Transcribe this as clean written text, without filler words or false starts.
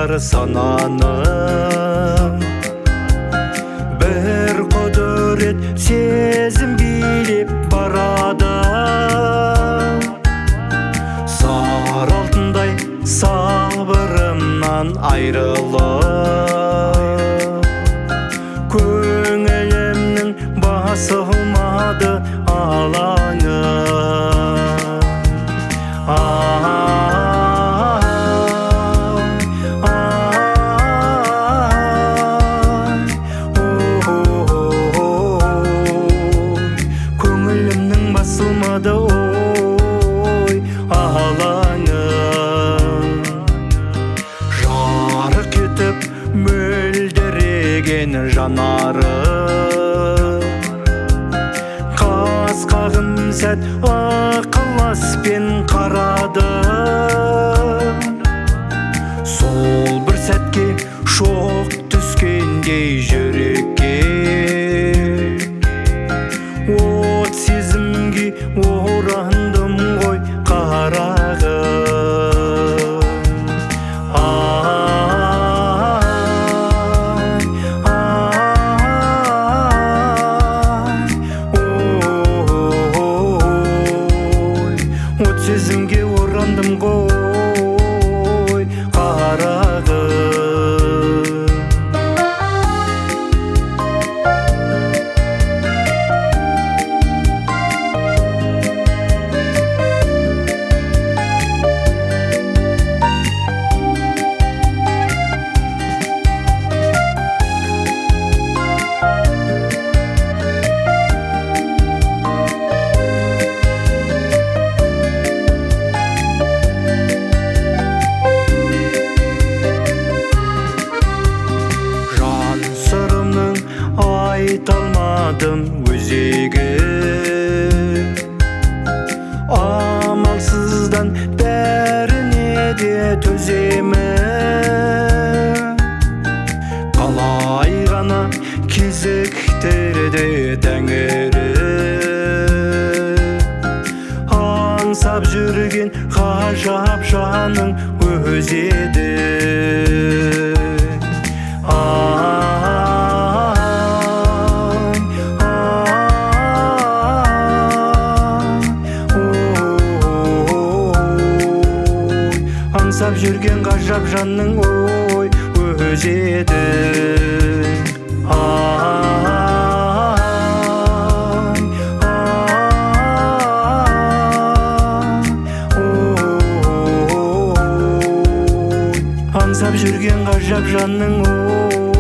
бар сананың, бір құдірет сезім билеп барады. Сары алтындай сабырымнан айрылып, көңілімнің басылмады алаңы. Көңілімнің басылмады ой алаңы. Жарық кетіп мөлдіреген жанары, қас қағым сәт ықыласпен қарады. Сол бір сәтке шоқ түскендей жүрекке, от сезімге орандым ғой қарағым. От сезімге орандым ғой қарағым. Айталмадым өзегі, амалсыздан бәріне де төземін. Қалай ғана кезіктірді тәңірі, аңсап жүрген ғажап жаның өзі еді. Аңсап жүрген ғажап жанның ой өзі еді. Аңсап жүрген ғажап жанның ой